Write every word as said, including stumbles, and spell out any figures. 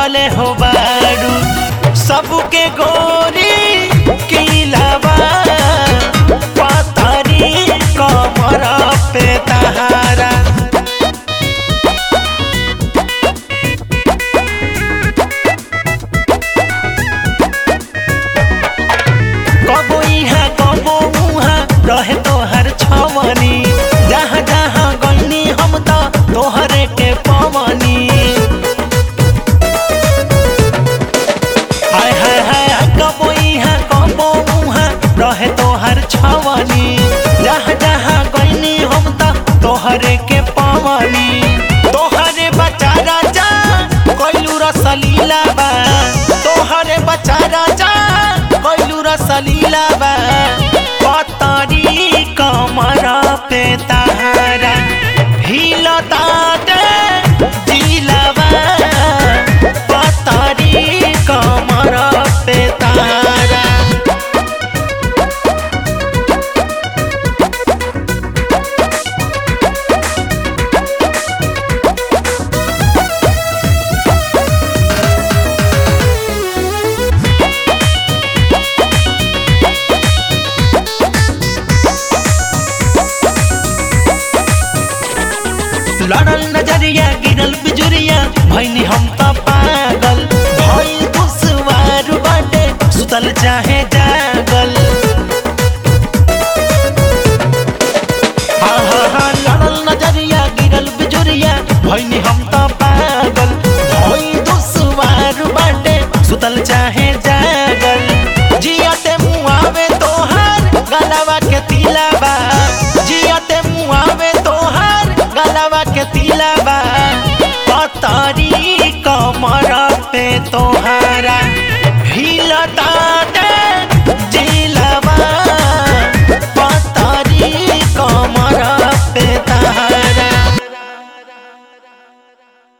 मरले हो बारू सबके गोरी किलावा पतारी कमर पे तहारा कबो इहाँ कबो उहाँ रहे तोहर छवनी जहाँ जहाँ गईनी हम तो तोहरे के पवनी हाय हाय हाय कबो इहाँ कबो उहाँ रहे तोहर छवनी जहाँ जहाँ गईनी हम तो तोहरे के पवनी तोहरे बच्चा राजा कोइलू रसलीला बा तोहरे बच्चा राजा कोइलू रसलीला बा पतारी कमर पे तहारा हिलता दे जिलावा पतारी कमर पे तहारा लड़ल नजरिया गिरल बिजुरिया भैनी हम तो पागल भई दुश्वार बाटे सुतल चाहे